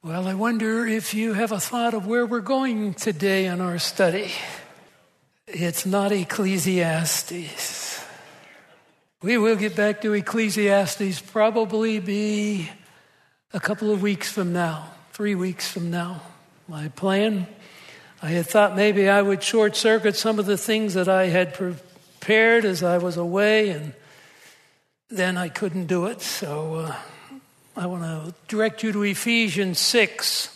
Well, I wonder if you have a thought of where we're going today in our study. It's not Ecclesiastes. We will get back to Ecclesiastes probably be a couple of weeks from now, 3 weeks from now. My plan, I had thought maybe I would short circuit some of the things that I had prepared as I was away, and then I couldn't do it, so I want to direct you to Ephesians 6.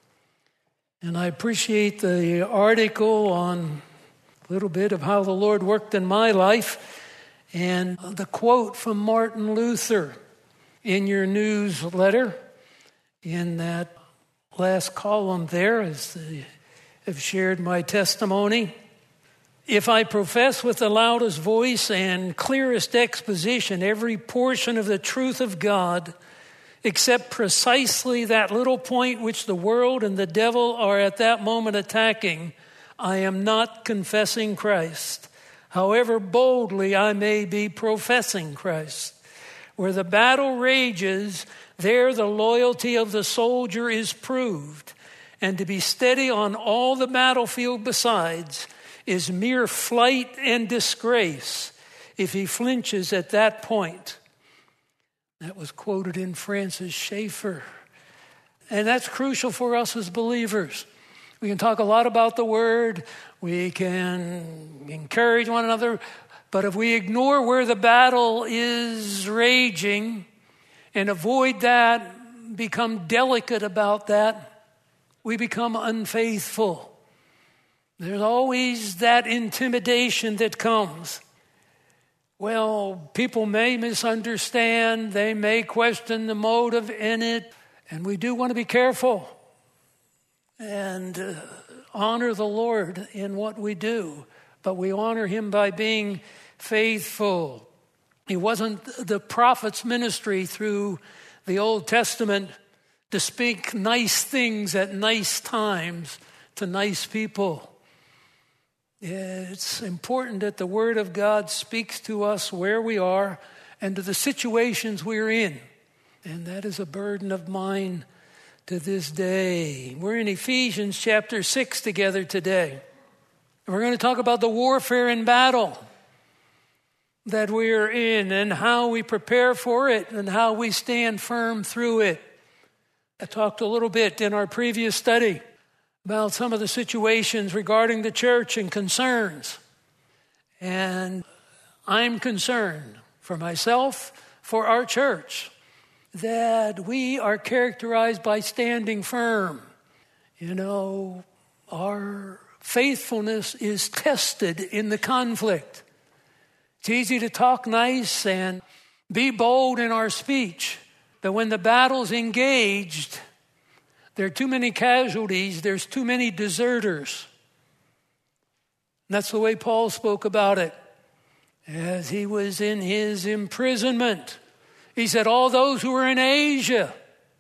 And I appreciate the article on a little bit of how the Lord worked in my life and the quote from Martin Luther in your newsletter in that last column there as they have shared my testimony. If I profess with the loudest voice and clearest exposition every portion of the truth of God, except precisely that little point which the world and the devil are at that moment attacking, I am not confessing Christ, however boldly I may be professing Christ. Where the battle rages, there the loyalty of the soldier is proved, and to be steady on all the battlefield besides is mere flight and disgrace if he flinches at that point. That was quoted in Francis Schaeffer. And that's crucial for us as believers. We can talk a lot about the Word. We can encourage one another. But if we ignore where the battle is raging and avoid that, become delicate about that, we become unfaithful. There's always that intimidation that comes. Well, people may misunderstand. They may question the motive in it. And we do want to be careful and honor the Lord in what we do. But we honor him by being faithful. It wasn't the prophet's ministry through the Old Testament to speak nice things at nice times to nice people. It's important that the Word of God speaks to us where we are and to the situations we're in. And that is a burden of mine to this day. We're in Ephesians chapter 6 together today. We're going to talk about the warfare and battle that we're in and how we prepare for it and how we stand firm through it. I talked a little bit in our previous study about some of the situations regarding the church and concerns. And I'm concerned for myself, for our church, that we are characterized by standing firm. You know, our faithfulness is tested in the conflict. It's easy to talk nice and be bold in our speech, but when the battle's engaged, there are too many casualties. There's too many deserters. And that's the way Paul spoke about it as he was in his imprisonment. He said, all those who are in Asia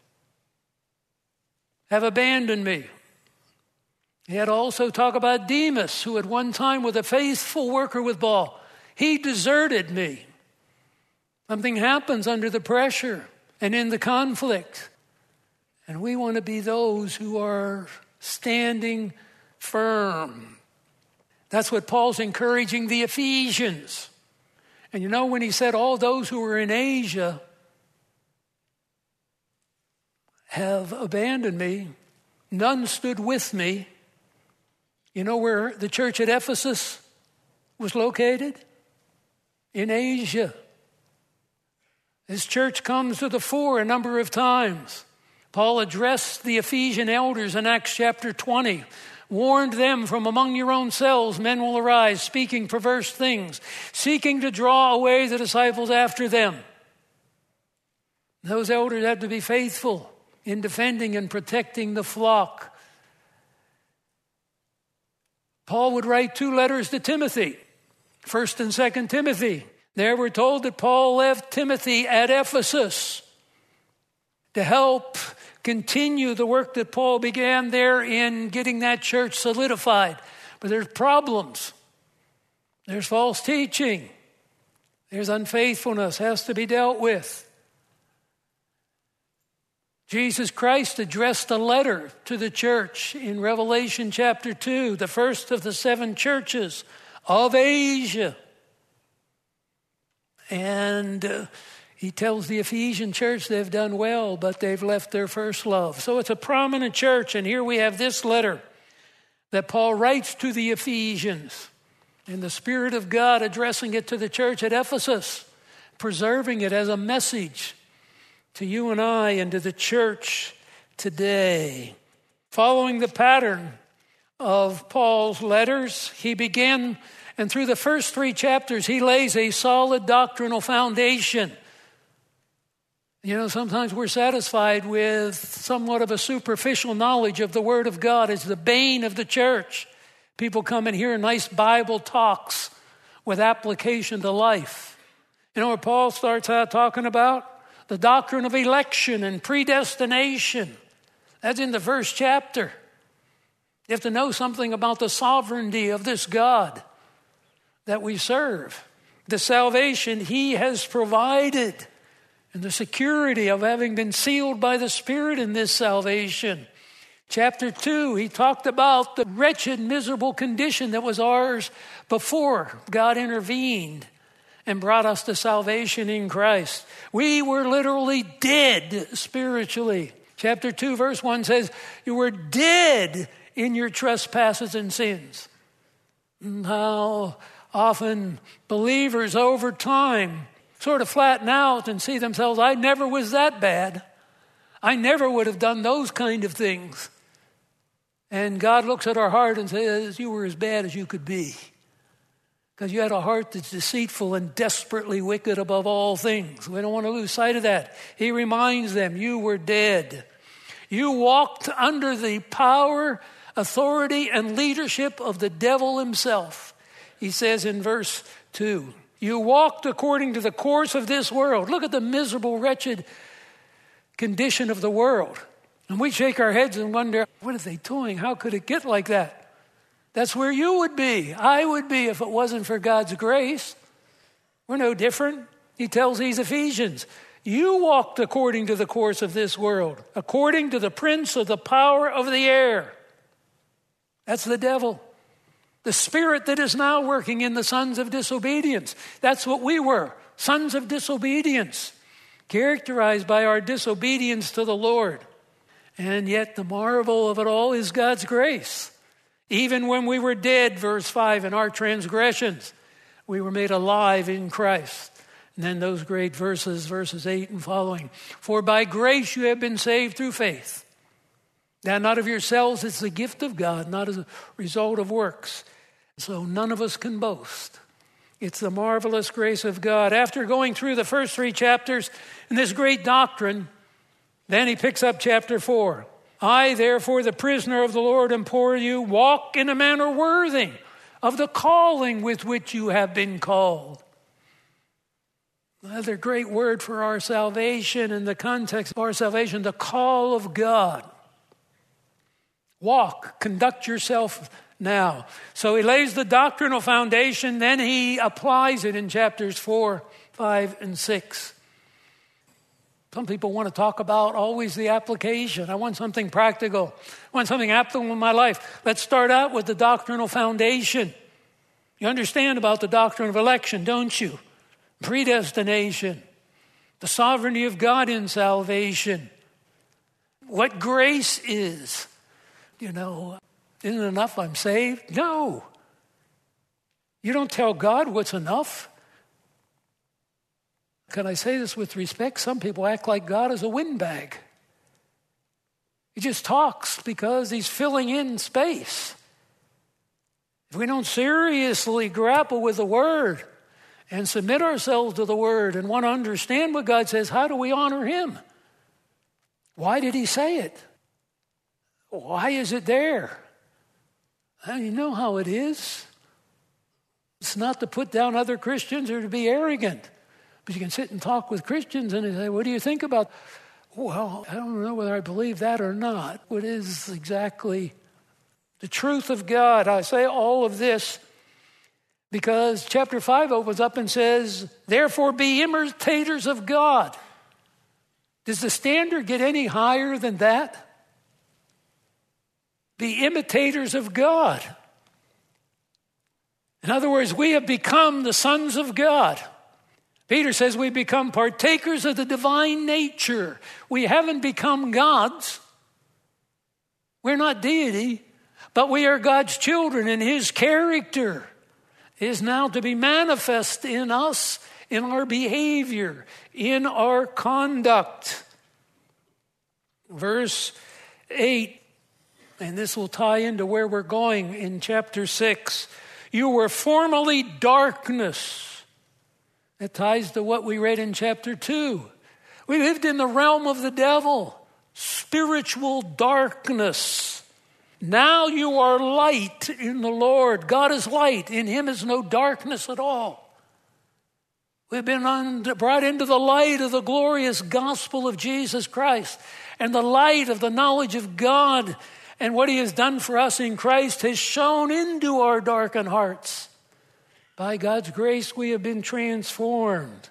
have abandoned me. He had also talked about Demas, who at one time was a faithful worker with Paul. He deserted me. Something happens under the pressure and in the conflict. And we want to be those who are standing firm. That's what Paul's encouraging the Ephesians. And you know, when he said all those who were in Asia have abandoned me, none stood with me. You know where the church at Ephesus was located? In Asia. This church comes to the fore a number of times. Paul addressed the Ephesian elders in Acts chapter 20, warned them, from among your own selves men will arise, speaking perverse things, seeking to draw away the disciples after them. Those elders had to be faithful in defending and protecting the flock. Paul would write 2 letters to Timothy, 1st and 2nd Timothy. There we're told that Paul left Timothy at Ephesus to help continue the work that Paul began there in getting that church solidified. But there's problems. There's false teaching. There's unfaithfulness, has to be dealt with. Jesus Christ addressed a letter to the church in Revelation chapter 2, the first of the 7 churches of Asia. And he tells the Ephesian church they've done well, but they've left their first love. So it's a prominent church, and here we have this letter that Paul writes to the Ephesians, and the Spirit of God addressing it to the church at Ephesus, preserving it as a message to you and I and to the church today. Following the pattern of Paul's letters, he began, and through the first 3 chapters, he lays a solid doctrinal foundation. You know, sometimes we're satisfied with somewhat of a superficial knowledge of the Word of God. It's the bane of the church. People come and hear nice Bible talks with application to life. You know what Paul starts out talking about? The doctrine of election and predestination. That's in the first chapter. You have to know something about the sovereignty of this God that we serve. The salvation he has provided and the security of having been sealed by the Spirit in this salvation. Chapter 2, he talked about the wretched, miserable condition that was ours before God intervened and brought us to salvation in Christ. We were literally dead spiritually. Chapter 2, verse 1 says, you were dead in your trespasses and sins. And how often believers over time sort of flatten out and see themselves, I never was that bad. I never would have done those kind of things. And God looks at our heart and says, you were as bad as you could be. Because you had a heart that's deceitful and desperately wicked above all things. We don't want to lose sight of that. He reminds them, you were dead. You walked under the power, authority, and leadership of the devil himself. He says in verse 2, you walked according to the course of this world. Look at the miserable, wretched condition of the world. And we shake our heads and wonder, what are they doing? How could it get like that? That's where you would be. I would be if it wasn't for God's grace. We're no different. He tells these Ephesians, you walked according to the course of this world, according to the prince of the power of the air. That's the devil. The spirit that is now working in the sons of disobedience. That's what we were, sons of disobedience, characterized by our disobedience to the Lord. And yet the marvel of it all is God's grace. Even when we were dead, verse 5, in our transgressions, we were made alive in Christ. And then those great verses 8 and following. For by grace you have been saved through faith. That not of yourselves, it's the gift of God, not as a result of works. So none of us can boast. It's the marvelous grace of God. After going through the first 3 chapters in this great doctrine, then he picks up chapter 4. I, therefore, the prisoner of the Lord, implore you, walk in a manner worthy of the calling with which you have been called. Another great word for our salvation in the context of our salvation, the call of God. Walk, conduct yourself now. So he lays the doctrinal foundation, then he applies it in chapters 4, 5, and 6. Some people want to talk about always the application. I want something practical. I want something applicable in my life. Let's start out with the doctrinal foundation. You understand about the doctrine of election, don't you? Predestination. The sovereignty of God in salvation. What grace is. You know, isn't it enough I'm saved? No. You don't tell God what's enough. Can I say this with respect? Some people act like God is a windbag. He just talks because he's filling in space. If we don't seriously grapple with the Word and submit ourselves to the Word and want to understand what God says, how do we honor him? Why did he say it? Why is it there? You know how it is. It's not to put down other Christians or to be arrogant. But you can sit and talk with Christians and they say, what do you think about? Well, I don't know whether I believe that or not. What is exactly the truth of God? I say all of this because chapter 5 opens up and says, therefore be imitators of God Does the standard get any higher than that? Be imitators of God. In other words, we have become the sons of God. Peter says we become partakers of the divine nature. We haven't become gods. We're not deity, but we are God's children, and his character is now to be manifest in us, in our behavior, in our conduct. Verse 8, and this will tie into where we're going in chapter 6. You were formerly darkness. It ties to what we read in chapter 2. We lived in the realm of the devil, spiritual darkness. Now you are light in the Lord. God is light. In him is no darkness at all. We've been brought into the light of the glorious gospel of Jesus Christ, and the light of the knowledge of God and what he has done for us in Christ has shone into our darkened hearts. By God's grace, we have been transformed.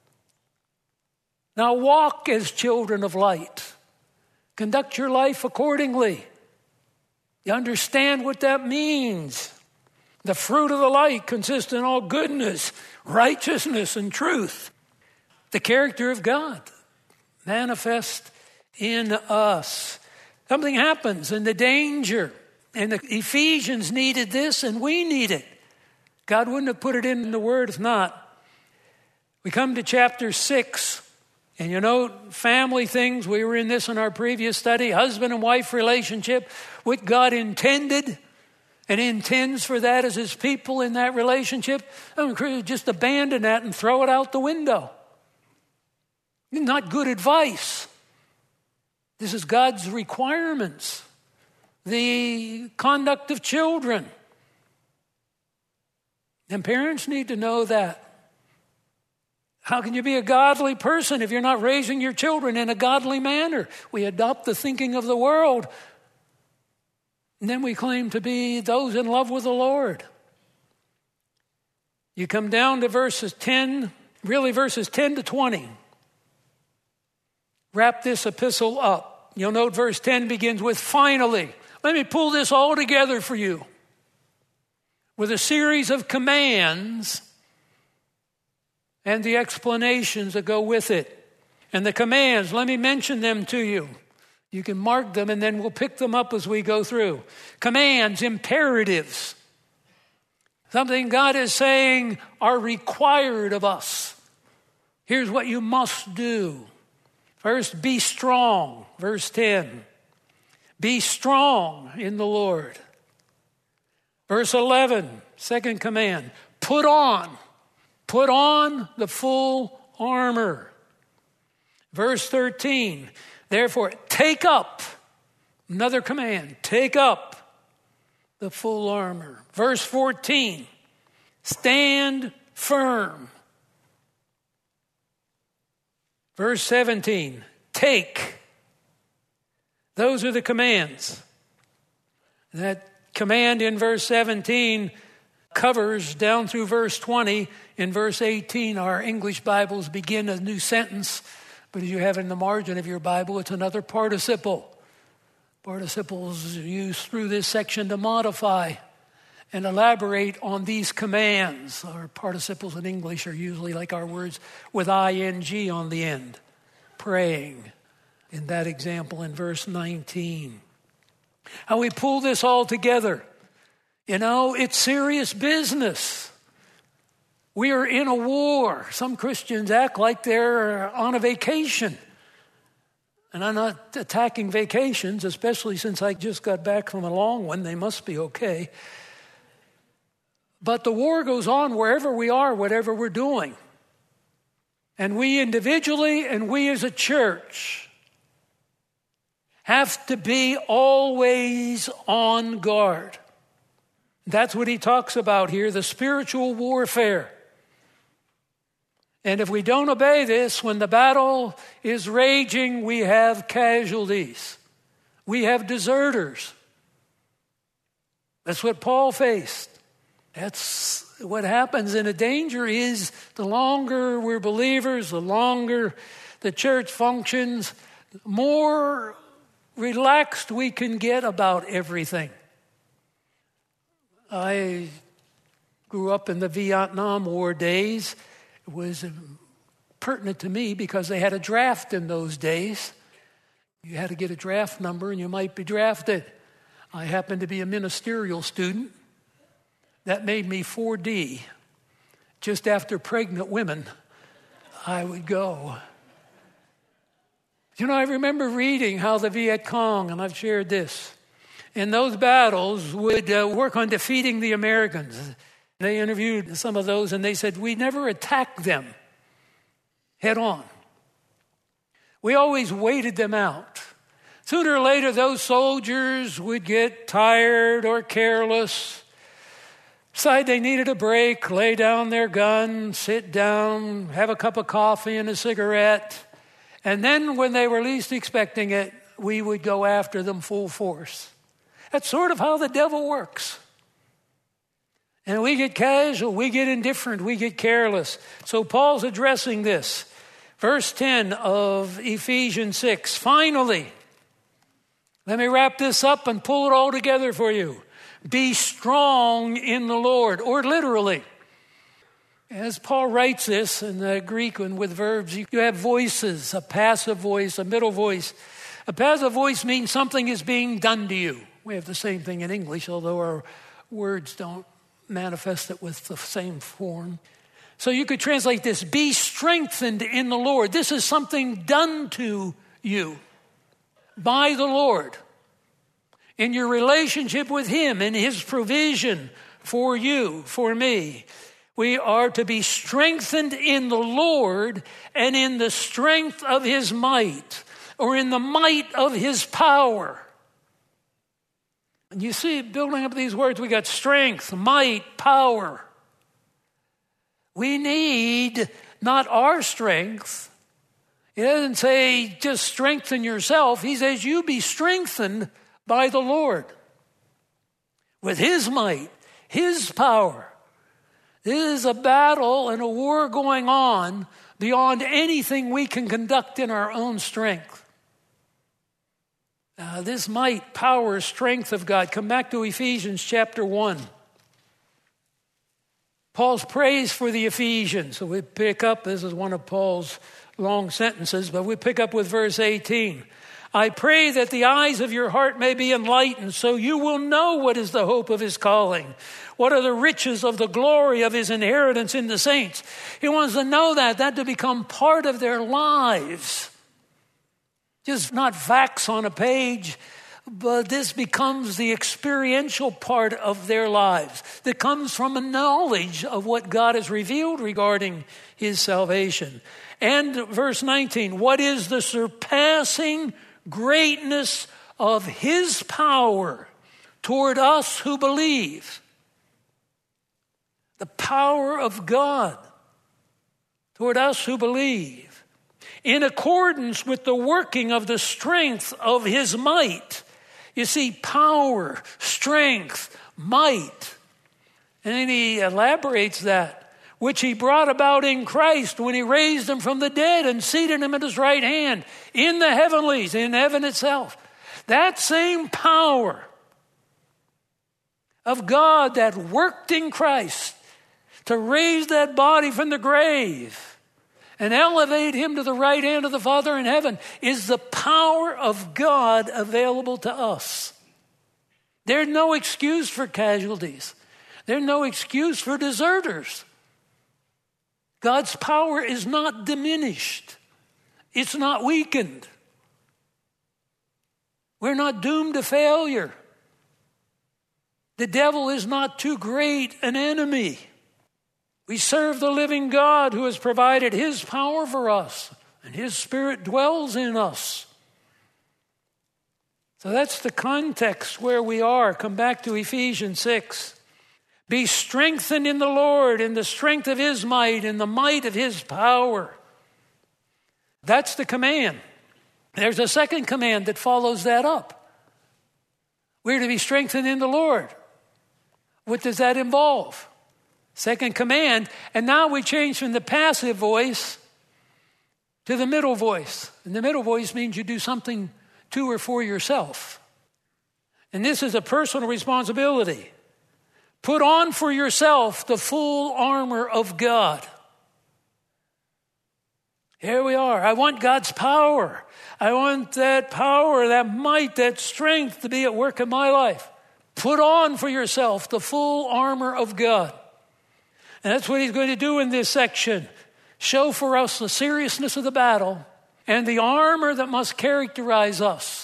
Now walk as children of light. Conduct your life accordingly. You understand what that means. The fruit of the light consists in all goodness, righteousness, and truth. The character of God manifest in us. Something happens in the danger. And the Ephesians needed this, and we need it. God wouldn't have put it in the Word if not. We come to chapter 6. And you know, family things, we were in this in our previous study. Husband and wife relationship. What God intended and intends for that as his people in that relationship. Just abandon that and throw it out the window. Not good advice. This is God's requirements. The conduct of children. And parents need to know that. How can you be a godly person if you're not raising your children in a godly manner? We adopt the thinking of the world, and then we claim to be those in love with the Lord. You come down to verses 10 to 20. Wrap this epistle up. You'll note verse 10 begins with finally. Let me pull this all together for you with a series of commands and the explanations that go with it. And the commands, let me mention them to you. You can mark them and then we'll pick them up as we go through. Commands, imperatives. Something God is saying are required of us. Here's what you must do. First, be strong. Verse 10. Be strong in the Lord. Verse 11, second command. Put on the full armor. Verse 13, therefore, take up, another command, take up the full armor. Verse 14, stand firm. Verse 17, take. Those are the commands. That command in verse 17 covers down through verse 20. In verse 18, our English Bibles begin a new sentence, but as you have in the margin of your Bible, it's another participle. Participles used through this section to modify and elaborate on these commands. Our participles in English are usually like our words with ing on the end. Praying, in that example in verse 19. How we pull this all together. You know, it's serious business. We are in a war. Some Christians act like they're on a vacation. And I'm not attacking vacations, especially since I just got back from a long one. They must be okay. But the war goes on wherever we are, whatever we're doing. And we individually and we as a church have to be always on guard. That's what he talks about here, the spiritual warfare. And if we don't obey this, when the battle is raging, we have casualties. We have deserters. That's what Paul faced. That's what happens. And the danger is the longer we're believers, the longer the church functions, the more relaxed we can get about everything. I grew up in the Vietnam War days. It was pertinent to me because they had a draft in those days. You had to get a draft number and you might be drafted. I happened to be a ministerial student. That made me 4D. Just after pregnant women, I would go. You know, I remember reading how the Viet Cong, and I've shared this, in those battles would work on defeating the Americans. They interviewed some of those and they said, we never attacked them head on. We always waited them out. Sooner or later, those soldiers would get tired or careless, decide they needed a break, lay down their gun, sit down, have a cup of coffee and a cigarette. And then when they were least expecting it, we would go after them full force. That's sort of how the devil works. And we get casual, we get indifferent, we get careless. So Paul's addressing this. Verse 10 of Ephesians 6. Finally, let me wrap this up and pull it all together for you. Be strong in the Lord, or literally. As Paul writes this in the Greek one with verbs, you have voices, a passive voice, a middle voice. A passive voice means something is being done to you. We have the same thing in English, although our words don't manifest it with the same form. So you could translate this, be strengthened in the Lord. This is something done to you by the Lord in your relationship with Him, in His provision for you, for me. We are to be strengthened in the Lord and in the strength of His might, or in the might of His power. And you see, building up these words, we got strength, might, power. We need not our strength. He doesn't say just strengthen yourself. He says you be strengthened by the Lord with His might, His power. This is a battle and a war going on beyond anything we can conduct in our own strength. This might, power, strength of God. Come back to Ephesians chapter 1. Paul's praise for the Ephesians. So we pick up, this is one of Paul's long sentences, but we pick up with verse 18. I pray that the eyes of your heart may be enlightened, so you will know what is the hope of His calling. What are the riches of the glory of His inheritance in the saints? He wants to know that to become part of their lives. Just not facts on a page, but this becomes the experiential part of their lives that comes from a knowledge of what God has revealed regarding His salvation. And verse 19, what is the surpassing greatness of His power toward us who believe? The power of God toward us who believe. In accordance with the working of the strength of His might. You see, power, strength, might. And then he elaborates that, which He brought about in Christ when He raised Him from the dead and seated Him at His right hand in the heavenlies, in heaven itself. That same power of God that worked in Christ to raise that body from the grave and elevate Him to the right hand of the Father in heaven is the power of God available to us. There's no excuse for casualties. There's no excuse for deserters. God's power is not diminished. It's not weakened. We're not doomed to failure. The devil is not too great an enemy. We serve the living God who has provided His power for us, and His Spirit dwells in us. So that's the context where we are. Come back to Ephesians 6. Be strengthened in the Lord, in the strength of His might, in the might of His power. That's the command. There's a second command that follows that up. We're to be strengthened in the Lord. What does that involve? Second command, and now we change from the passive voice to the middle voice. And the middle voice means you do something to or for yourself. And this is a personal responsibility. Put on for yourself the full armor of God. Here we are. I want God's power. I want that power, that might, that strength to be at work in my life. Put on for yourself the full armor of God. And that's what he's going to do in this section. Show for us the seriousness of the battle and the armor that must characterize us.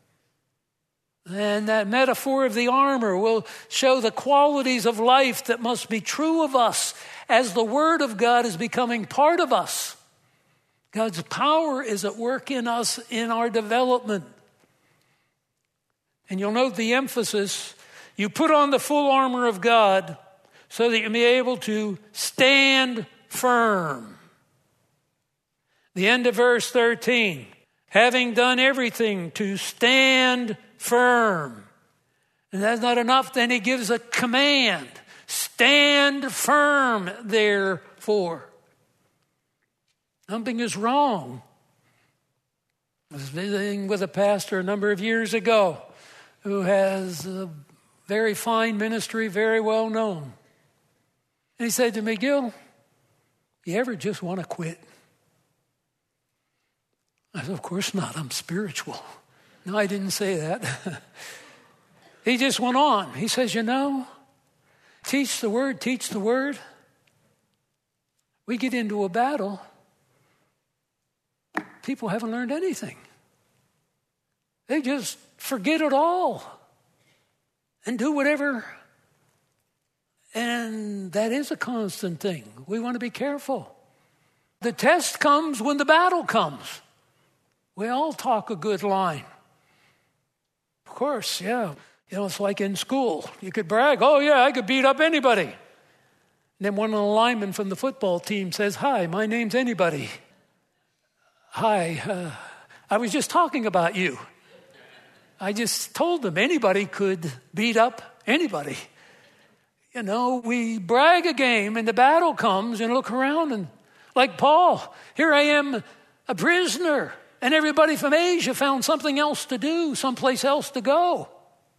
And that metaphor of the armor will show the qualities of life that must be true of us as the Word of God is becoming part of us. God's power is at work in us in our development. And you'll note the emphasis. You put on the full armor of God so that you may be able to stand firm. The end of verse 13. Having done everything to stand firm. And that's not enough. Then he gives a command. Stand firm, therefore. Something is wrong. I was visiting with a pastor a number of years ago who has a very fine ministry, very well known. And he said to me, Gil, you ever just want to quit? I said, of course not. I'm spiritual. No, I didn't say that. He just went on. He says, teach the word. We get into a battle. People haven't learned anything. They just forget it all and do whatever. And that is a constant thing. We want to be careful. The test comes when the battle comes. We all talk a good line. Of course, yeah. It's like in school. You could brag, oh yeah, I could beat up anybody. And then one of the linemen from the football team says, hi, my name's anybody. Hi, I was just talking about you. I just told them anybody could beat up anybody. We brag a game and the battle comes and look around and like Paul, here I am a prisoner and everybody from Asia found something else to do, someplace else to go.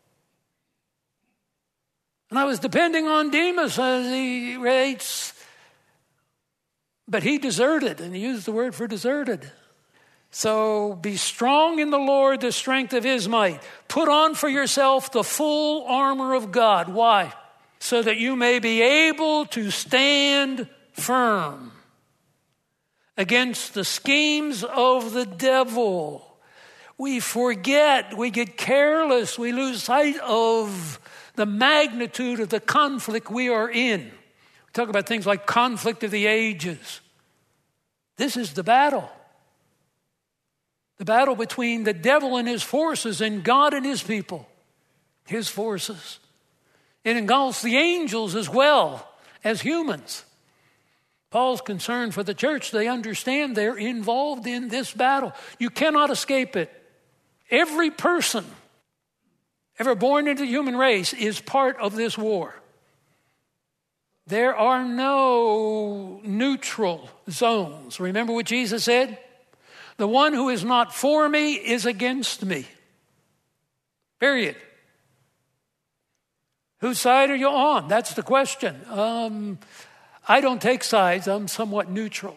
And I was depending on Demas as he writes, but he deserted, and he used the word for deserted. So be strong in the Lord, the strength of his might. Put on for yourself the full armor of God. Why? So that you may be able to stand firm against the schemes of the devil. We forget, we get careless, we lose sight of the magnitude of the conflict we are in. We talk about things like conflict of the ages. This is the battle. The battle between the devil and his forces and God and his people, his forces. It engulfs the angels as well as humans. Paul's concerned for the church. They understand they're involved in this battle. You cannot escape it. Every person ever born into the human race is part of this war. There are no neutral zones. Remember what Jesus said? The one who is not for me is against me. Period. Whose side are you on? That's the question. I don't take sides. I'm somewhat neutral.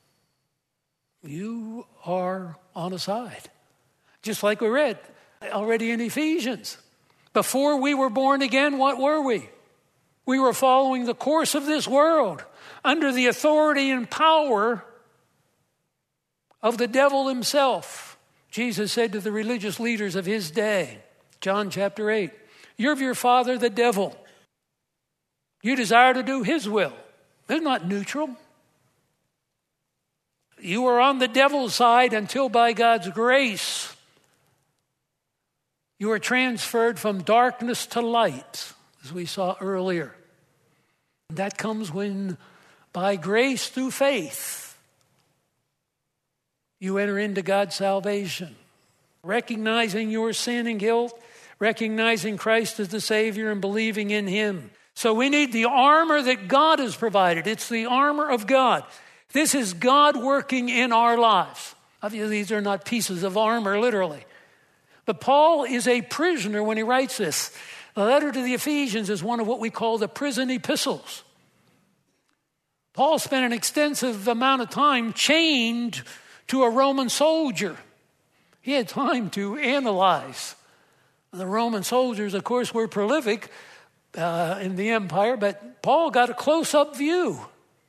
You are on a side. Just like we read already in Ephesians. Before we were born again, what were we? We were following the course of this world under the authority and power of the devil himself. Jesus said to the religious leaders of his day, John chapter 8, you're of your father, the devil. You desire to do his will. They're not neutral. You are on the devil's side until by God's grace you are transferred from darkness to light, as we saw earlier. That comes when, by grace through faith, you enter into God's salvation. Recognizing your sin and guilt, recognizing Christ as the Savior and believing in him. So we need the armor that God has provided. It's the armor of God. This is God working in our lives. Obviously, these are not pieces of armor, literally. But Paul is a prisoner when he writes this. The letter to the Ephesians is one of what we call the prison epistles. Paul spent an extensive amount of time chained to a Roman soldier. He had time to analyze. The Roman soldiers, of course, were prolific in the empire, but Paul got a close-up view.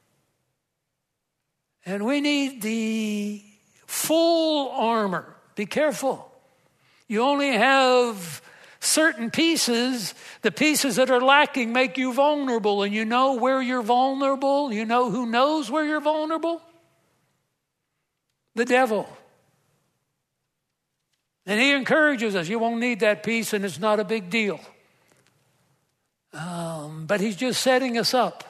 And we need the full armor. Be careful. You only have certain pieces. The pieces that are lacking make you vulnerable. And you know where you're vulnerable? You know who knows where you're vulnerable? The devil. And he encourages us. You won't need that piece and it's not a big deal. But he's just setting us up.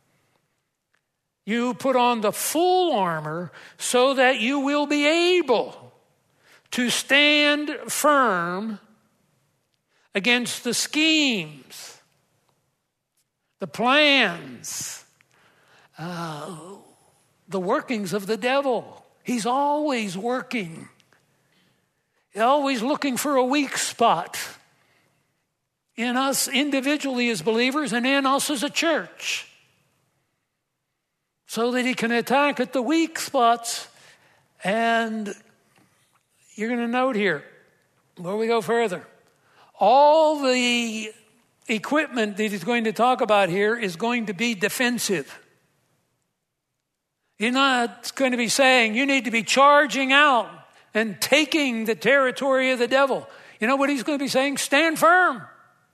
You put on the full armor so that you will be able to stand firm against the schemes, the plans, the workings of the devil. He's always working. He's always looking for a weak spot in us individually as believers and in us as a church, so that he can attack at the weak spots. And you're going to note here, where we go further, all the equipment that he's going to talk about here is going to be defensive. He's not going to be saying you need to be charging out and taking the territory of the devil. You know what he's going to be saying? Stand firm.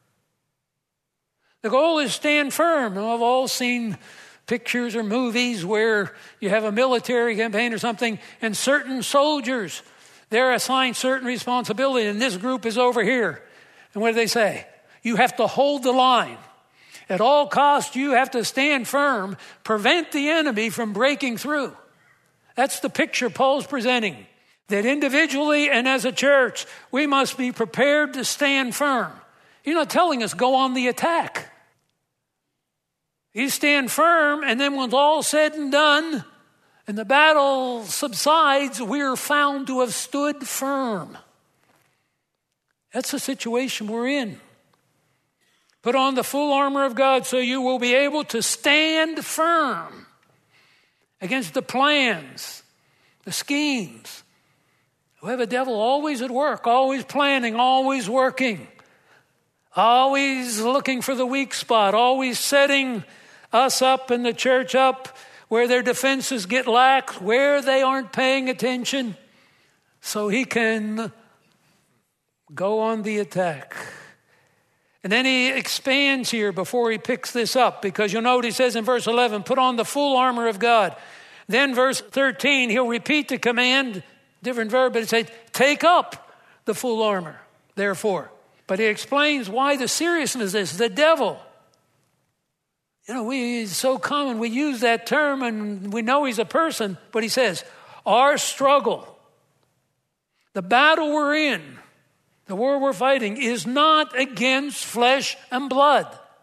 The goal is stand firm. Now, I've all seen pictures or movies where you have a military campaign or something, and certain soldiers, they're assigned certain responsibility, and this group is over here. And what do they say? You have to hold the line. At all costs, you have to stand firm, prevent the enemy from breaking through. That's the picture Paul's presenting. That individually and as a church, we must be prepared to stand firm. He's not telling us go on the attack. You stand firm, and then when it's all said and done, and the battle subsides, we're found to have stood firm. That's the situation we're in. Put on the full armor of God so you will be able to stand firm against the plans, the schemes. We have a devil always at work, always planning, always working, always looking for the weak spot, always setting us up and the church up where their defenses get lax, where they aren't paying attention, so he can go on the attack. And then he expands here before he picks this up, because you'll note he says in verse 11, put on the full armor of God. Then verse 13, he'll repeat the command, different verb, but it says, take up the full armor, therefore. But he explains why the seriousness is the devil. You know, it's so common, we use that term and we know he's a person, but he says, our struggle, the battle we're in, the war we're fighting is not against flesh and blood.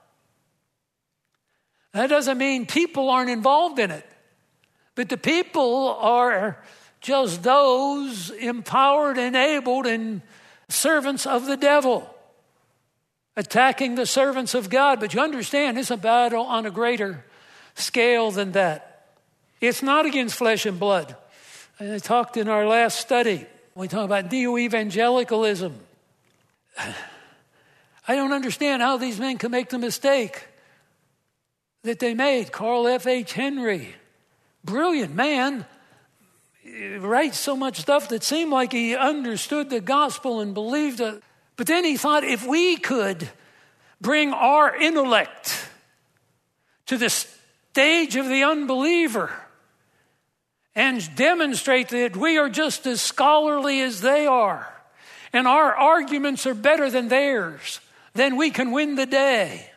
That doesn't mean people aren't involved in it, but the people are just those empowered, enabled, and servants of the devil, attacking the servants of God. But you understand, it's a battle on a greater scale than that. It's not against flesh and blood. I talked in our last study, we talked about neo-evangelicalism. I don't understand how these men can make the mistake that they made. Carl F.H. Henry, brilliant man, he writes so much stuff that seemed like he understood the gospel and believed it. But then he thought, if we could bring our intellect to the stage of the unbeliever and demonstrate that we are just as scholarly as they are, and our arguments are better than theirs, then we can win the day.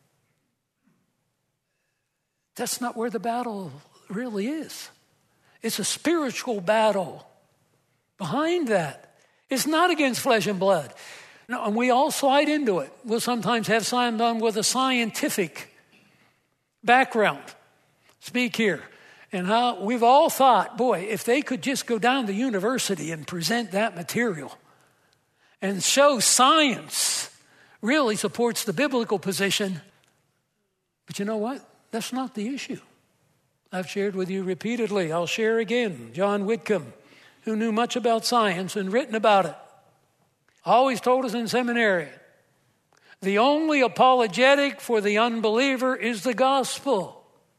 That's not where the battle really is. It's a spiritual battle behind that. It's not against flesh and blood. No, and we all slide into it. We'll sometimes have someone with a scientific background speak here. And how we've all thought, boy, if they could just go down to university and present that material and show science really supports the biblical position. But you know what? That's not the issue. I've shared with you repeatedly. I'll share again. John Whitcomb, who knew much about science and written about it, always told us in seminary, the only apologetic for the unbeliever is the gospel.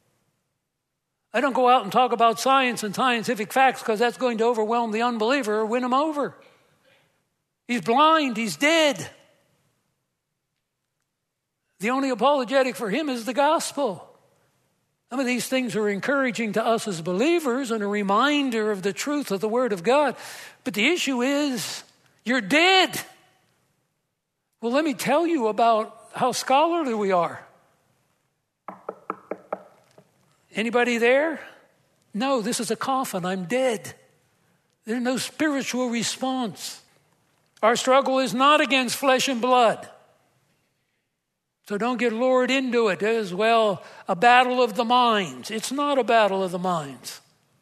I don't go out and talk about science and scientific facts because that's going to overwhelm the unbeliever or win him over. He's blind. He's dead. The only apologetic for him is the gospel. Some of these things are encouraging to us as believers and a reminder of the truth of the Word of God. But the issue is, you're dead. Well, let me tell you about how scholarly we are. Anybody there? No, this is a coffin. I'm dead. There's no spiritual response. Our struggle is not against flesh and blood. So don't get lured into it as well. A battle of the minds. It's not a battle of the minds.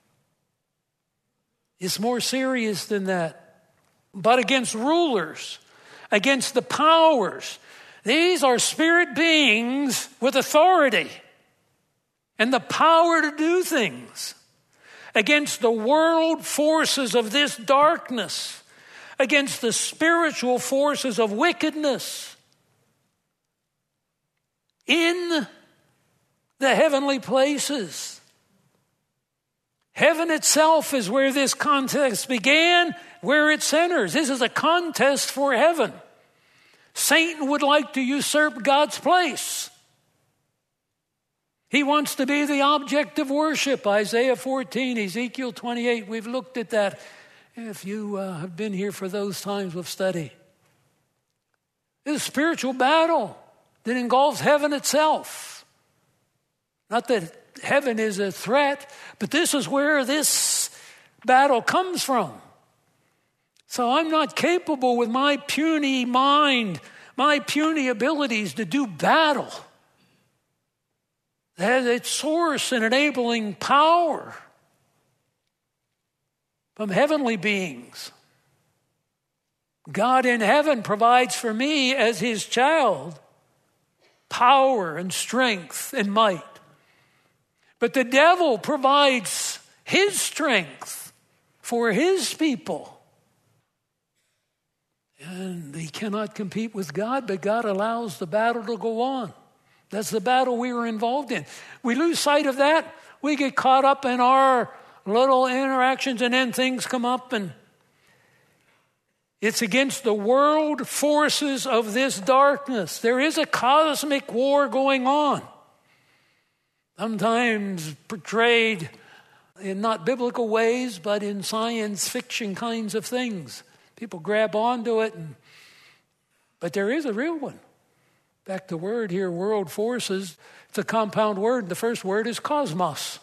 It's more serious than that. But against rulers, against the powers. These are spirit beings with authority and the power to do things. Against the world forces of this darkness. Against the spiritual forces of wickedness in the heavenly places. Heaven itself is where this contest began, where it centers. This is a contest for heaven. Satan would like to usurp God's place. He wants to be the object of worship. Isaiah 14, Ezekiel 28, we've looked at that. If you have been here for those times of study. It's a spiritual battle that involves heaven itself. Not that heaven is a threat, but this is where this battle comes from. So I'm not capable with my puny mind, my puny abilities to do battle. That has its source and enabling power from heavenly beings. God in heaven provides for me as his child power and strength and might. But the devil provides his strength for his people. And he cannot compete with God, but God allows the battle to go on. That's the battle we were involved in. We lose sight of that. We get caught up in our little interactions, and then things come up, and it's against the world forces of this darkness. There is a cosmic war going on, sometimes portrayed in not biblical ways, but in science fiction kinds of things. People grab onto it, but there is a real one. Back to word here, world forces. It's a compound word. The first word is cosmos.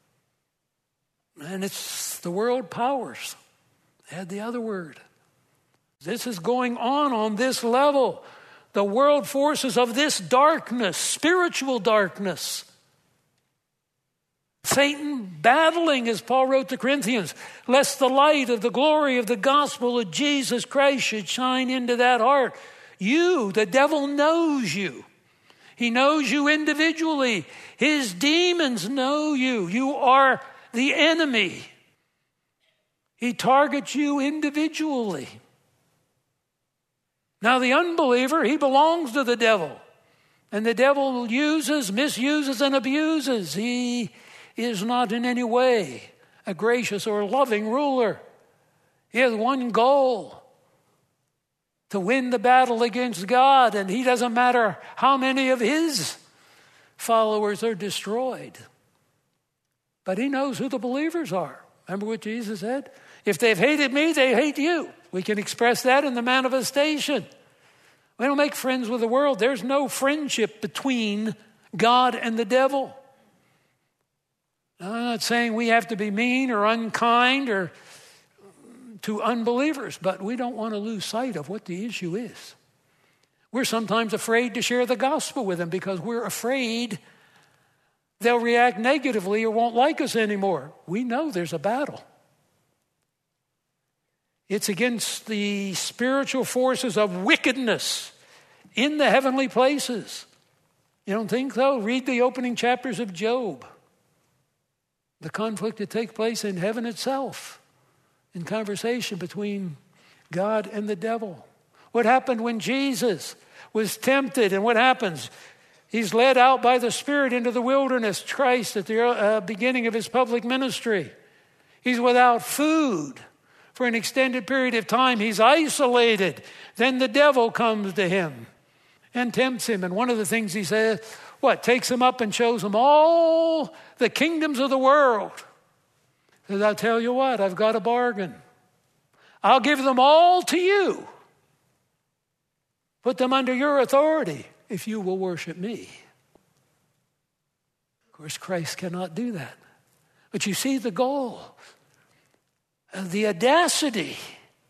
And it's the world powers. Add the other word. This is going on this level. The world forces of this darkness, spiritual darkness. Satan battling, as Paul wrote to Corinthians, lest the light of the glory of the gospel of Jesus Christ should shine into that heart. You, the devil knows you. He knows you individually. His demons know you. You are the enemy. He targets you individually. Now the unbeliever, he belongs to the devil. And the devil uses, misuses, and abuses. He is not in any way a gracious or loving ruler. He has one goal: to win the battle against God, and he doesn't matter how many of his followers are destroyed. But he knows who the believers are. Remember what Jesus said? If they've hated me, they hate you. We can express that in the manifestation. We don't make friends with the world. There's no friendship between God and the devil. Now, I'm not saying we have to be mean or unkind or to unbelievers, but we don't want to lose sight of what the issue is. We're sometimes afraid to share the gospel with them because we're afraid they'll react negatively or won't like us anymore. We know there's a battle. It's against the spiritual forces of wickedness in the heavenly places. You don't think so? Read the opening chapters of Job. The conflict that takes place in heaven itself, in conversation between God and the devil. What happened when Jesus was tempted, and what happens? He's led out by the Spirit into the wilderness, Christ at the beginning of his public ministry. He's without food for an extended period of time. He's isolated. Then the devil comes to him and tempts him. And one of the things he says, takes him up and shows him all the kingdoms of the world. He says, I'll tell you what, I've got a bargain. I'll give them all to you. Put them under your authority if you will worship me. Of course, Christ cannot do that. But you see the goal, the audacity,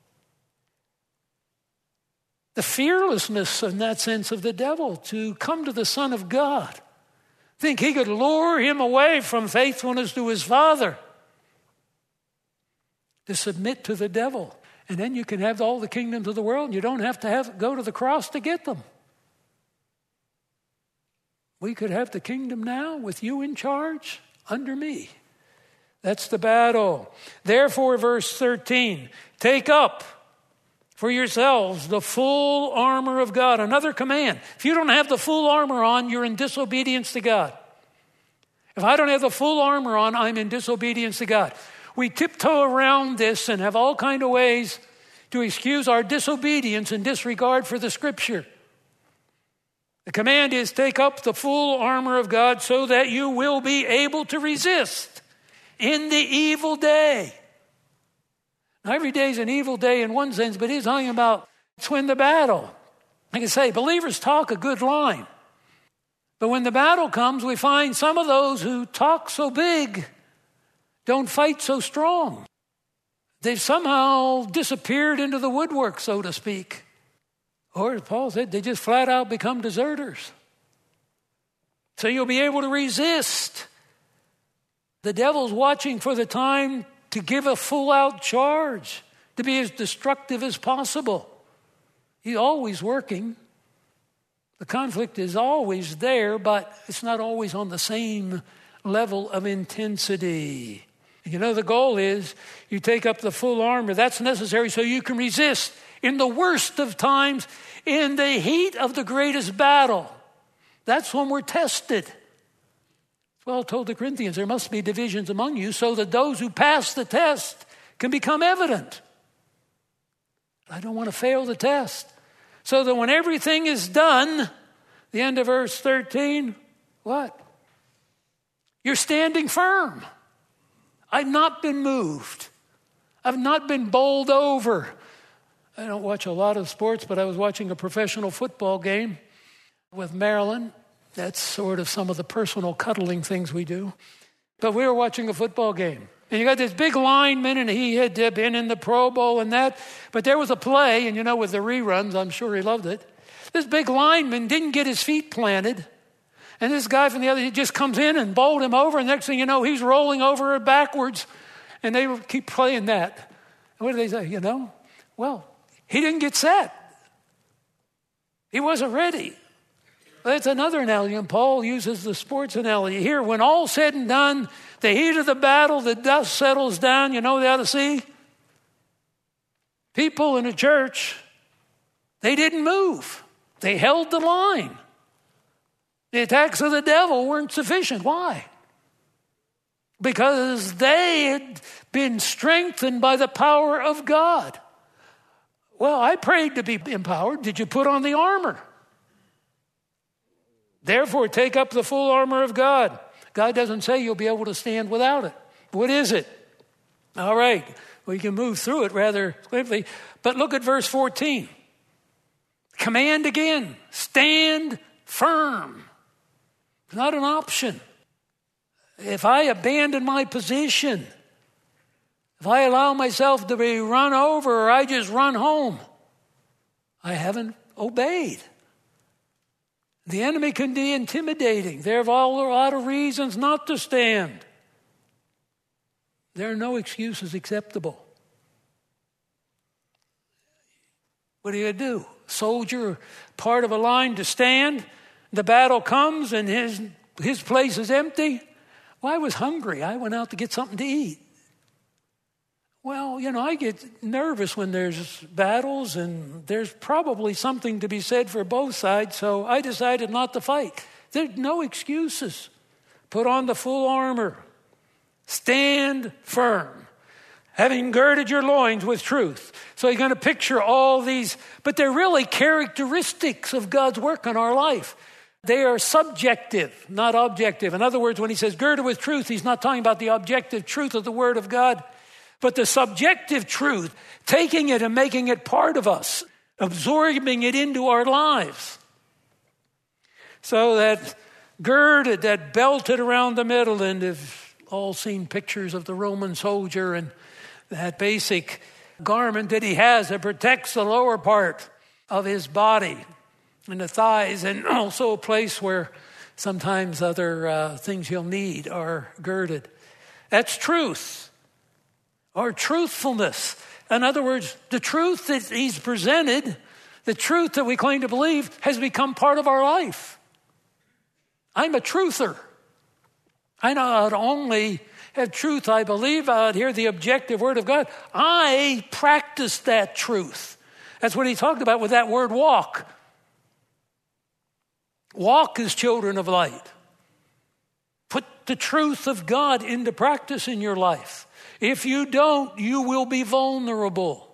the fearlessness in that sense of the devil to come to the Son of God. Think he could lure him away from faithfulness to his Father, to submit to the devil. And then you can have all the kingdoms of the world and you don't have to go to the cross to get them. We could have the kingdom now with you in charge under me. That's the battle. Therefore, verse 13, take up for yourselves the full armor of God. Another command. If you don't have the full armor on, you're in disobedience to God. If I don't have the full armor on, I'm in disobedience to God. We tiptoe around this and have all kinds of ways to excuse our disobedience and disregard for the Scripture. The command is take up the full armor of God so that you will be able to resist in the evil day. Now, every day is an evil day in one sense, but he's talking about it's when the battle. I can say believers talk a good line. But when the battle comes, we find some of those who talk so big don't fight so strong. They've somehow disappeared into the woodwork, so to speak. Or, as Paul said, they just flat out become deserters. So you'll be able to resist. The devil's watching for the time to give a full-out charge, to be as destructive as possible. He's always working. The conflict is always there, but it's not always on the same level of intensity. You know, the goal is you take up the full armor. That's necessary so you can resist in the worst of times, in the heat of the greatest battle. That's when we're tested. Well, told the Corinthians, there must be divisions among you so that those who pass the test can become evident. I don't want to fail the test. So that when everything is done, the end of verse 13, what? You're standing firm. I've not been moved. I've not been bowled over. I don't watch a lot of sports, but I was watching a professional football game with Maryland. That's sort of some of the personal cuddling things we do. But we were watching a football game. And you got this big lineman, and he had been in the Pro Bowl and that. But there was a play, and you know, with the reruns, I'm sure he loved it. This big lineman didn't get his feet planted. And this guy from the other, he just comes in and bowled him over. And next thing you know, he's rolling over backwards. And they keep playing that. And what do they say? You know, well, he didn't get set. He wasn't ready. That's another analogy. And Paul uses the sports analogy here. When all's said and done, the heat of the battle, the dust settles down. You know what they ought to see? People in a church, they didn't move. They held the line. The attacks of the devil weren't sufficient. Why? Because they had been strengthened by the power of God. Well, I prayed to be empowered. Did you put on the armor? Therefore, take up the full armor of God. God doesn't say you'll be able to stand without it. What is it? All right, we can move through it rather quickly. But look at verse 14. Command again, stand firm. It's not an option. If I abandon my position, if I allow myself to be run over or I just run home, I haven't obeyed. The enemy can be intimidating. There are a lot of reasons not to stand. There are no excuses acceptable. What do you do? Soldier, part of a line to stand. The battle comes and his place is empty. Well, I was hungry. I went out to get something to eat. Well, I get nervous when there's battles, and there's probably something to be said for both sides, so I decided not to fight. There's no excuses. Put on the full armor. Stand firm, having girded your loins with truth. So you're going to picture all these, but they're really characteristics of God's work in our life. They are subjective, not objective. In other words, when he says girded with truth, he's not talking about the objective truth of the Word of God, but the subjective truth, taking it and making it part of us, absorbing it into our lives. So that girded, that belted around the middle, and if all seen pictures of the Roman soldier and that basic garment that he has that protects the lower part of his body and the thighs, and also a place where sometimes other things you'll need are girded. That's truth, or truthfulness. In other words, the truth that he's presented, the truth that we claim to believe, has become part of our life. I'm a truther. I not only have truth I believe out here, the objective Word of God, I practice that truth. That's what he talked about with that word walk. Walk as children of light. Put the truth of God into practice in your life. If you don't, you will be vulnerable.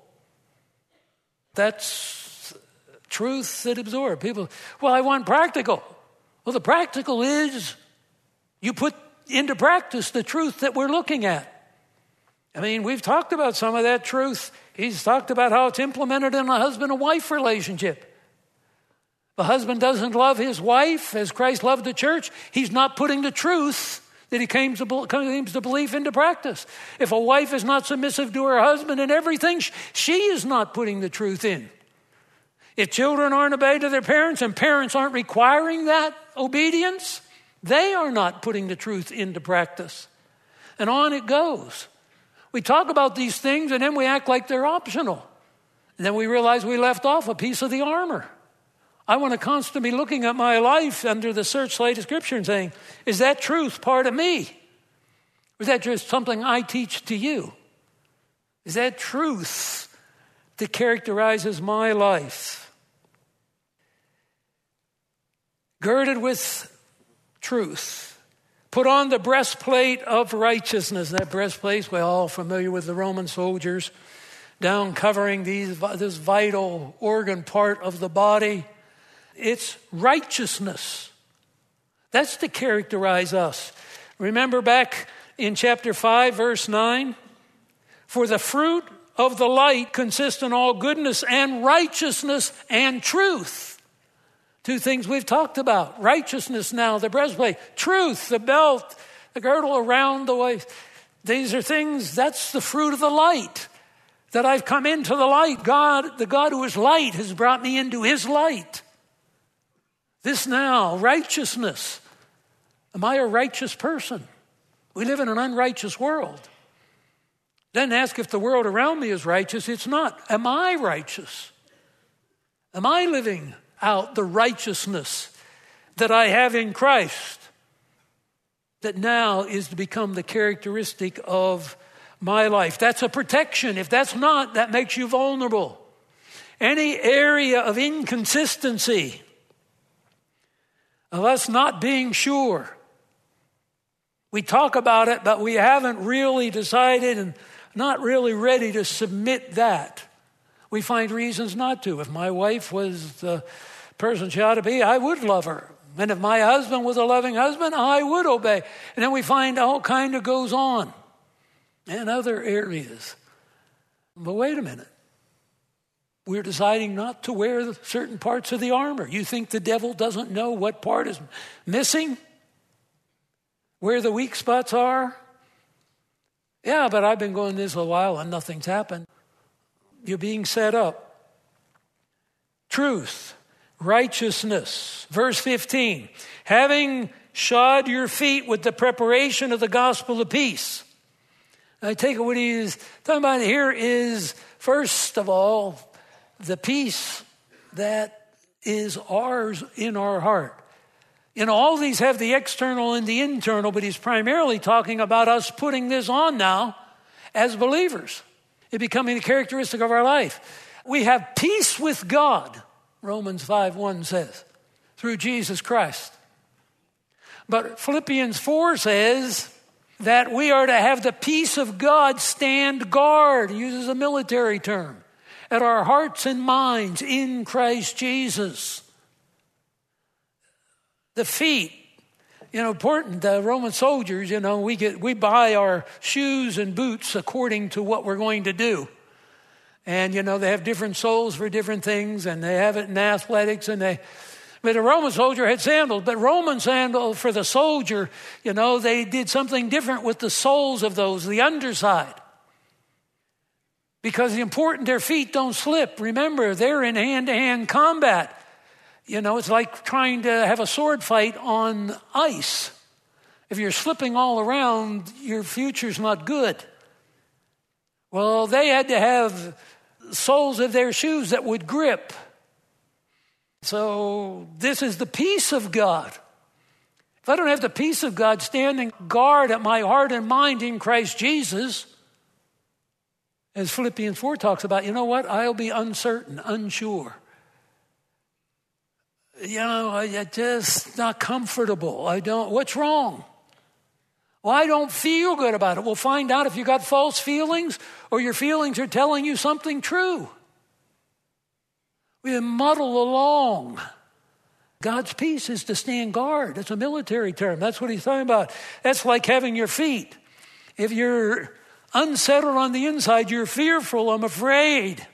That's truth that absorbs. People, well, I want practical. Well, the practical is you put into practice the truth that we're looking at. I mean, we've talked about some of that truth. He's talked about how it's implemented in a husband and wife relationship. The husband doesn't love his wife as Christ loved the church. He's not putting the truth that he claims to believe into practice. If a wife is not submissive to her husband in everything, she is not putting the truth in. If children aren't obeyed to their parents and parents aren't requiring that obedience, they are not putting the truth into practice. And on it goes. We talk about these things and then we act like they're optional. And then we realize we left off a piece of the armor. I want to constantly be looking at my life under the searchlight of Scripture and saying, is that truth part of me? Or is that just something I teach to you? Is that truth that characterizes my life? Girded with truth. Put on the breastplate of righteousness. That breastplate, we're all familiar with the Roman soldiers, down covering this vital organ part of the body. It's righteousness. That's to characterize us. Remember back in chapter 5, verse 9? For the fruit of the light consists in all goodness and righteousness and truth. Two things we've talked about. Righteousness now, the breastplate. Truth, the belt, the girdle around the waist. These are things, that's the fruit of the light. That I've come into the light. God, the God who is light, has brought me into his light. This now, righteousness. Am I a righteous person? We live in an unrighteous world. Then ask if the world around me is righteous. It's not. Am I righteous? Am I living out the righteousness that I have in Christ? That now is to become the characteristic of my life. That's a protection. If that's not, that makes you vulnerable. Any area of inconsistency, of us not being sure. We talk about it, but we haven't really decided and not really ready to submit that. We find reasons not to. If my wife was the person she ought to be, I would love her. And if my husband was a loving husband, I would obey. And then we find all kind of goes on in other areas. But wait a minute. We're deciding not to wear certain parts of the armor. You think the devil doesn't know what part is missing? Where the weak spots are? Yeah, but I've been going this a while and nothing's happened. You're being set up. Truth. righteousness. Verse 15, having shod your feet with the preparation of the gospel of peace. I take it what he is talking about here is, first of all, the peace that is ours in our heart. All these have the external and the internal, but he's primarily talking about us putting this on now as believers. It becoming a characteristic of our life. We have peace with God, Romans 5:1 says, through Jesus Christ. But Philippians 4 says that we are to have the peace of God stand guard, he uses a military term, at our hearts and minds in Christ Jesus. The feet, important. The Roman soldiers, we buy our shoes and boots according to what we're going to do. And, they have different soles for different things, and they have it in athletics, but a Roman soldier had sandals, but Roman sandal for the soldier, they did something different with the soles of those, the underside. Because it's important their feet don't slip. Remember, they're in hand-to-hand combat. It's like trying to have a sword fight on ice. If you're slipping all around, your future's not good. Well, they had to have soles of their shoes that would grip. So this is the peace of God. If I don't have the peace of God standing guard at my heart and mind in Christ Jesus, as Philippians 4 talks about, I'll be uncertain, unsure. I'm just not comfortable. What's wrong? Well, I don't feel good about it. We'll find out if you got false feelings or your feelings are telling you something true. We muddle along. God's peace is to stand guard. It's a military term. That's what he's talking about. That's like having your feet. If you're unsettled on the inside, you're fearful, I'm afraid.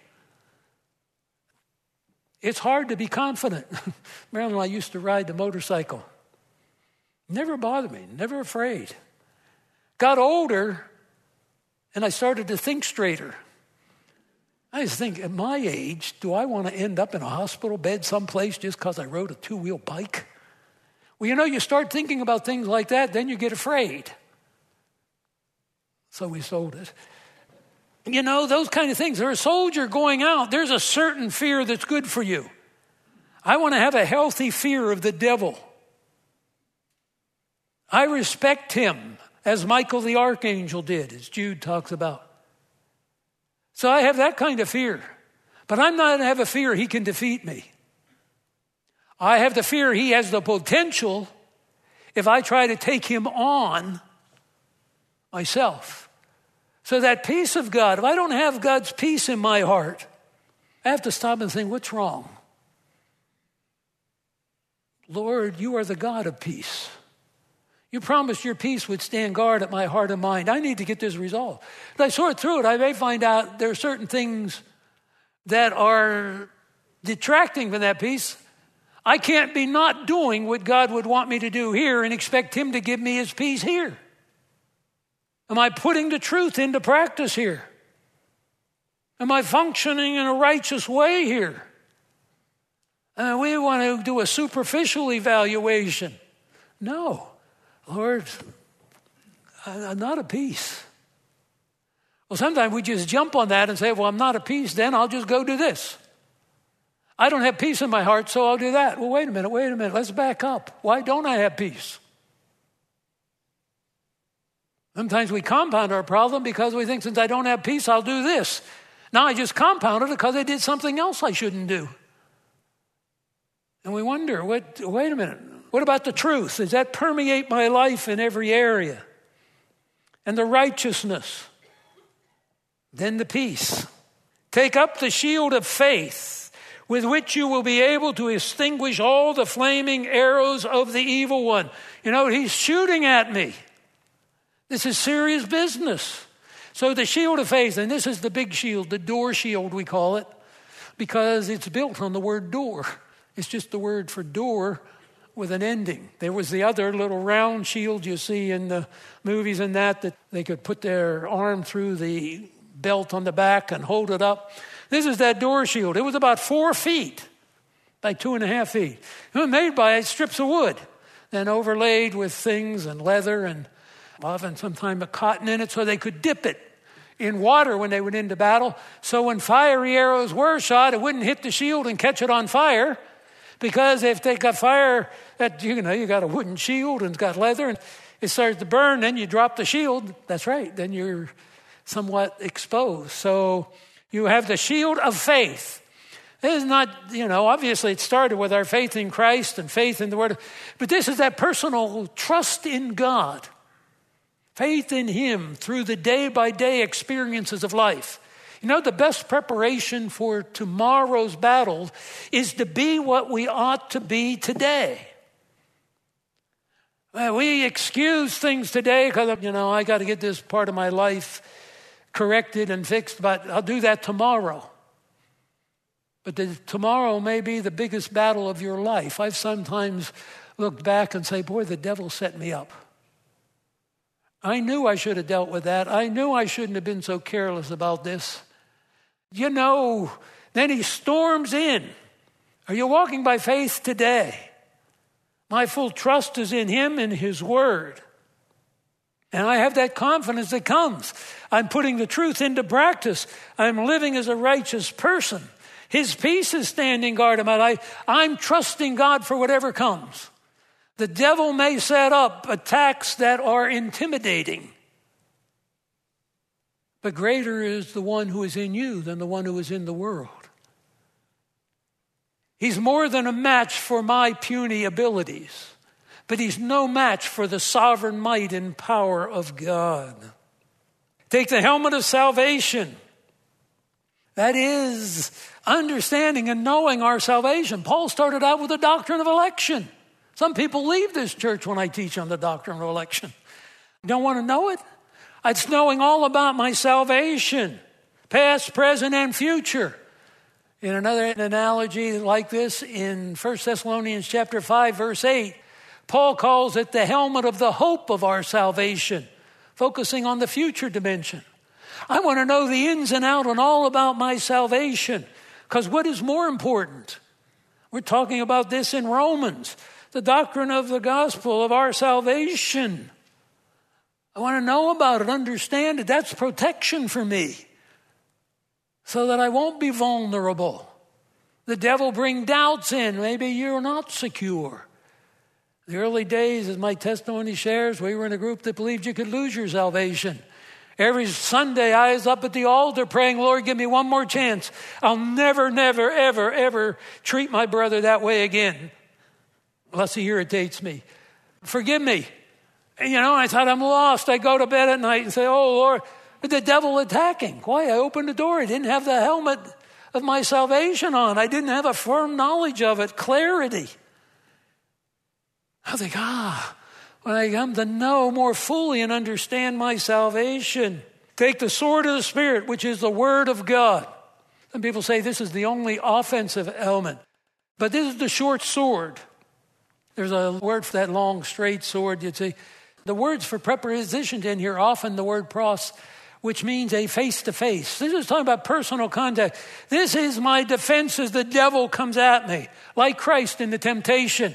It's hard to be confident. Marilyn and I used to ride the motorcycle. Never bothered me, never afraid. Got older, and I started to think straighter. I just think, at my age, do I want to end up in a hospital bed someplace just because I rode a two-wheel bike? Well, you start thinking about things like that, then you get afraid. So we sold it. Those kind of things. There's a soldier going out. There's a certain fear that's good for you. I want to have a healthy fear of the devil. I respect him, as Michael the archangel did, as Jude talks about. So I have that kind of fear. But I'm not going to have a fear he can defeat me. I have the fear he has the potential, if I try to take him on myself. So that peace of God, if I don't have God's peace in my heart, I have to stop and think, what's wrong? Lord, you are the God of peace. You promised your peace would stand guard at my heart and mind. I need to get this resolved. As I sort through it, I may find out there are certain things that are detracting from that peace. I can't be not doing what God would want me to do here and expect him to give me his peace here. Am I putting the truth into practice here? Am I functioning in a righteous way here? We want to do a superficial evaluation. No. Lord, I'm not at peace. Well, sometimes we just jump on that and say, well, I'm not at peace, then I'll just go do this. I don't have peace in my heart, so I'll do that. Well, wait a minute, let's back up. Why don't I have peace? Sometimes we compound our problem because we think, since I don't have peace, I'll do this. Now I just compounded it because I did something else I shouldn't do. And we wonder, wait a minute. What about the truth? Does that permeate my life in every area? And the righteousness. Then the peace. Take up the shield of faith, with which you will be able to extinguish all the flaming arrows of the evil one. He's shooting at me. This is serious business. So the shield of faith, and this is the big shield, the door shield we call it, because it's built on the word door. It's just the word for door with an ending. There was the other little round shield you see in the movies and that they could put their arm through the belt on the back and hold it up. This is that door shield. It was about 4 feet. by 2.5 feet. It was made by strips of wood, then overlaid with things and leather and often sometimes a cotton in it so they could dip it in water when they went into battle. So when fiery arrows were shot, it wouldn't hit the shield and catch it on fire. Because if they got fire, that you got a wooden shield and it's got leather and it starts to burn, then you drop the shield. That's right. Then you're somewhat exposed. So you have the shield of faith. This is not, obviously it started with our faith in Christ and faith in the Word. But this is that personal trust in God. Faith in Him through the day-by-day experiences of life. The best preparation for tomorrow's battle is to be what we ought to be today. We excuse things today because, I got to get this part of my life corrected and fixed, but I'll do that tomorrow. But tomorrow may be the biggest battle of your life. I've sometimes looked back and say, boy, the devil set me up. I knew I should have dealt with that. I knew I shouldn't have been so careless about this. Then he storms in. Are you walking by faith today? My full trust is in Him and His Word. And I have that confidence that comes. I'm putting the truth into practice. I'm living as a righteous person. His peace is standing guard in my life. I'm trusting God for whatever comes. The devil may set up attacks that are intimidating. But greater is the one who is in you than the one who is in the world. He's more than a match for my puny abilities, but He's no match for the sovereign might and power of God. Take the helmet of salvation. That is understanding and knowing our salvation. Paul started out with the doctrine of election. Some people leave this church when I teach on the doctrine of election. Don't want to know it? It's knowing all about my salvation, past, present, and future. In another analogy like this, in 1 Thessalonians chapter 5, verse 8, Paul calls it the helmet of the hope of our salvation, focusing on the future dimension. I want to know the ins and outs and all about my salvation, because what is more important? We're talking about this in Romans, the doctrine of the gospel of our salvation. I want to know about it, understand it. That's protection for me so that I won't be vulnerable. The devil bring doubts in. Maybe you're not secure. The early days, as my testimony shares, we were in a group that believed you could lose your salvation. Every Sunday, I was up at the altar praying, Lord, give me one more chance. I'll never, ever, ever treat my brother that way again, unless he irritates me. Forgive me. And, I thought I'm lost. I go to bed at night and say, oh, Lord, the devil attacking. Why? I opened the door. I didn't have the helmet of my salvation on. I didn't have a firm knowledge of it, clarity. I think, when I come to know more fully and understand my salvation, take the sword of the Spirit, which is the Word of God. Some people say this is the only offensive element, but this is the short sword. There's a word for that long, straight sword. You'd see the words for prepositions in here, often the word pros, which means a face-to-face. This is talking about personal contact. This is my defense as the devil comes at me, like Christ in the temptation.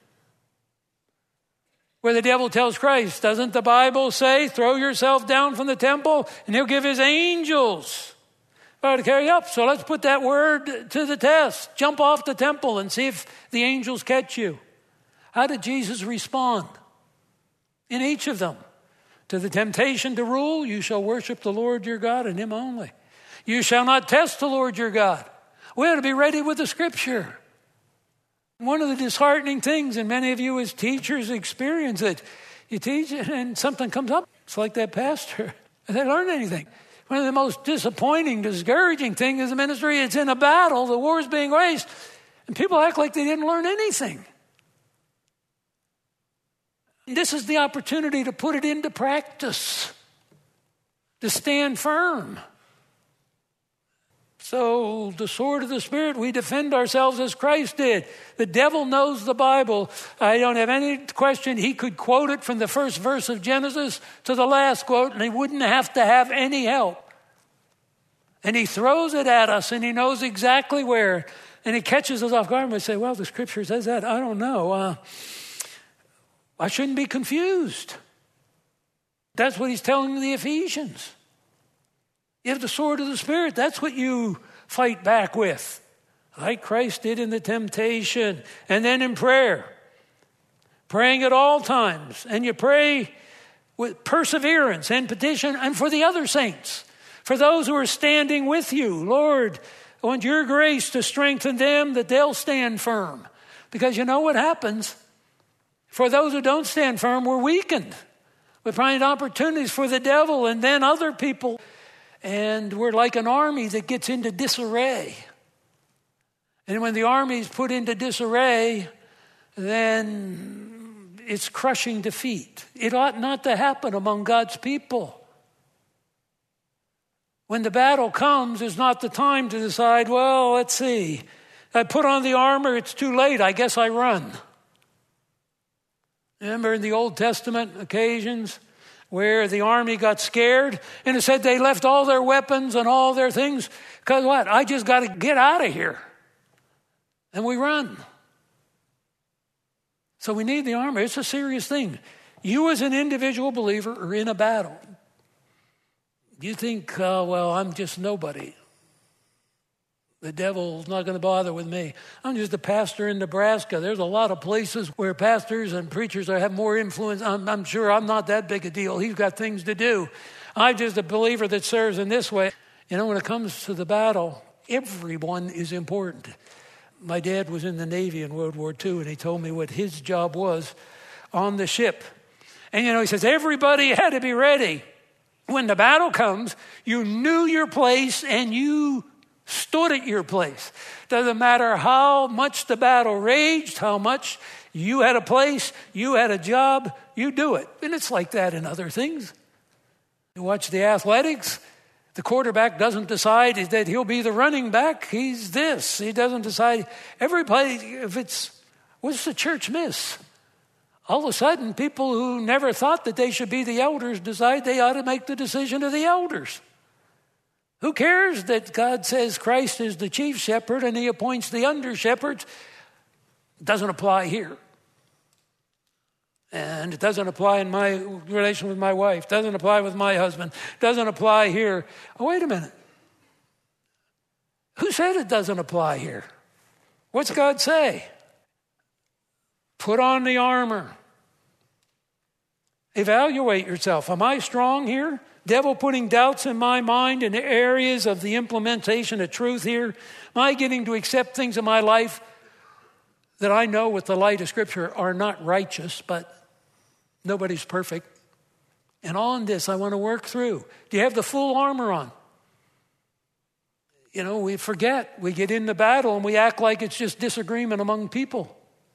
Where the devil tells Christ, doesn't the Bible say, throw yourself down from the temple and He'll give His angels power to carry you up? So let's put that word to the test. Jump off the temple and see if the angels catch you. How did Jesus respond? In each of them. To the temptation to rule, you shall worship the Lord your God and Him only. You shall not test the Lord your God. We ought to be ready with the Scripture. One of the disheartening things, and many of you as teachers experience it, you teach and something comes up. It's like that pastor. They don't learn anything. One of the most disappointing, discouraging things is the ministry. It's in a battle. The war is being waged. And people act like they didn't learn anything. This is the opportunity to put it into practice, to stand firm. So the sword of the Spirit, we defend ourselves as Christ did. The devil knows the Bible. I don't have any question. He could quote it from the first verse of Genesis to the last quote, and he wouldn't have to have any help. And he throws it at us, and he knows exactly where. and it catches us off guard, and we say, well, the scripture says that. I don't know. I shouldn't be confused. That's what he's telling the Ephesians. You have the sword of the Spirit. That's what you fight back with, like Christ did in the temptation. And then in prayer, praying at all times. And you pray with perseverance and petition, and for the other saints, for those who are standing with you. Lord, I want your grace to strengthen them that they'll stand firm. Because you know what happens? For those who don't stand firm, we're weakened. We find opportunities for the devil and then other people. And we're like an army that gets into disarray. And when the army is put into disarray, then it's crushing defeat. It ought not to happen among God's people. When the battle comes, it's not the time to decide, well, let's see. I put on the armor, it's too late, I guess I run. Remember in the Old Testament occasions where the army got scared and it said they left all their weapons and all their things because what? I just got to get out of here. And we run. So we need the armor. It's a serious thing. You as an individual believer are in a battle. You think, well, I'm just nobody. The devil's not going to bother with me. I'm just a pastor in Nebraska. There's a lot of places where pastors and preachers have more influence. I'm sure I'm not that big a deal. He's got things to do. I'm just a believer that serves in this way. You know, when it comes to the battle, everyone is important. My dad was in the Navy in World War II, and he told me what his job was on the ship. And, you know, he says, everybody had to be ready. When the battle comes, you knew your place and you stood at your place. Doesn't matter how much the battle raged, how much you had a place, you had a job, you do it. And it's like that in other things. You watch the athletics, the quarterback doesn't decide that he'll be the running back. He's this. He doesn't decide. Everybody, what's the church miss? All of a sudden, people who never thought that they should be the elders decide they ought to make the decision of the elders. Who cares that God says Christ is the chief shepherd and he appoints the under shepherds? Doesn't apply here. And it doesn't apply in my relation with my wife. Doesn't apply with my husband. Doesn't apply here. Oh, wait a minute. Who said it doesn't apply here? What's God say? Put on the armor. Evaluate yourself. Am I strong here? Devil putting doubts in my mind in the areas of the implementation of truth here? Am I getting to accept things in my life that I know with the light of Scripture are not righteous, but nobody's perfect? And on this I want to work through. Do you have the full armor on? You know, we forget. We get in the battle and we act like it's just disagreement among people.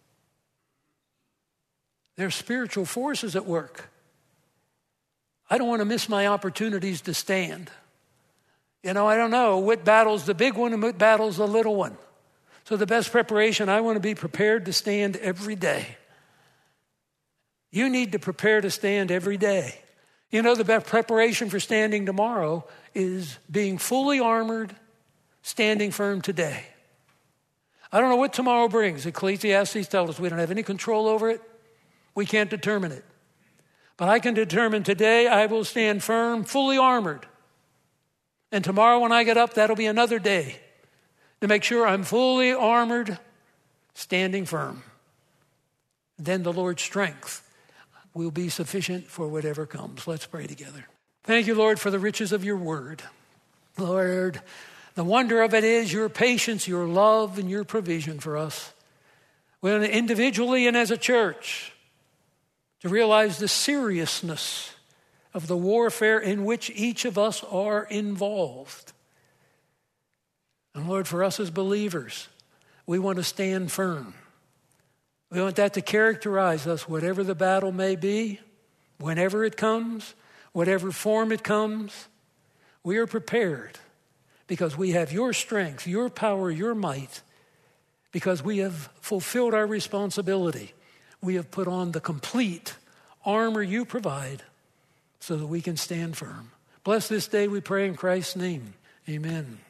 There's spiritual forces at work. I don't want to miss my opportunities to stand. You know, I don't know what battle's the big one and what battle's the little one. So the best preparation, I want to be prepared to stand every day. You need to prepare to stand every day. You know, the best preparation for standing tomorrow is being fully armored, standing firm today. I don't know what tomorrow brings. Ecclesiastes tells us we don't have any control over it. We can't determine it. But I can determine today I will stand firm, fully armored. And tomorrow when I get up, that'll be another day to make sure I'm fully armored, standing firm. Then the Lord's strength will be sufficient for whatever comes. Let's pray together. Thank you, Lord, for the riches of your word. Lord, the wonder of it is your patience, your love, and your provision for us. When individually and as a church, to realize the seriousness of the warfare in which each of us are involved. And Lord, for us as believers, we want to stand firm. We want that to characterize us, whatever the battle may be, whenever it comes, whatever form it comes. We are prepared because we have your strength, your power, your might, because we have fulfilled our responsibility. We have put on the complete armor you provide so that we can stand firm. Bless this day, we pray in Christ's name. Amen.